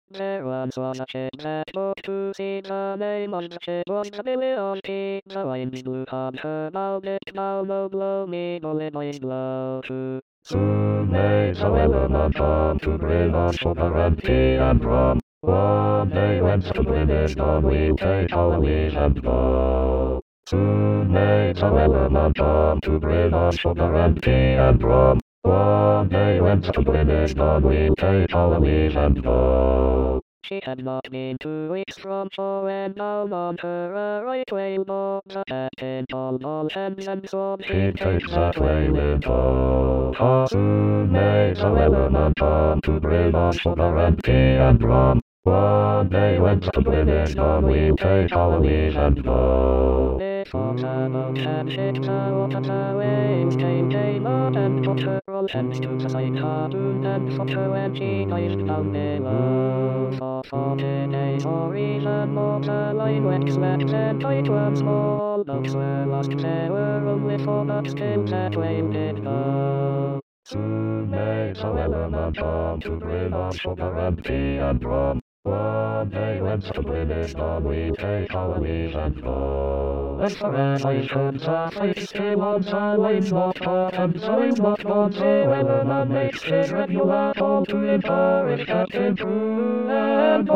There once was a ship that put to sea. The name of the ship was the Billy on Sea. The winds blew on her bow, it now no blow me, no it might blow too. Soon may the wellerman come to bring us sugar and tea and rum. One day when the wind is gone, we'll take our leave and go. Soon may the wellerman come to bring us sugar and tea and rum. One day when the wind is gone, we'll take our leave and go. She had not been 2 weeks from shore when down on her a right whale bore. The captain called all hands and swore He'd take that whale in tow. For soon may the wellerman come to bring us sugar and tea and rum. One day when the wind is gone, we'll take our leave and go. Before the boat had hit the water, the waves came up and put her all hands to the side harpoon and shot her when she dived down below. For 40 days or even more, the line went swept and tight once more. All boats were lost, there were only 4, but still that whale did go. Soon may the wellerman come to bring us sugar and tea and rum. One day when the wind is gone, we take our leave and go. As far as I could, the fate still on the line's not caught and the line's not gone. The wellerman makes his regular call to encourage Captain Crew and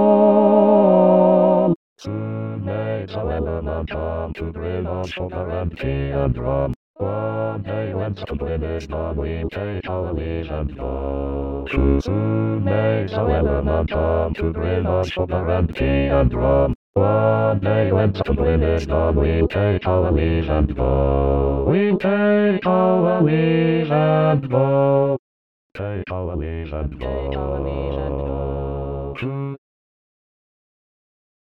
all. Soon may the wellerman come to bring us sugar and tea and rum. One day when the wind is gone, we'll take our leave and go. Too soon may the wellerman come to bring us sugar and tea and rum. One day when the wind is gone, we'll take our leave and go. We'll take our leave and go. Take our leave and go.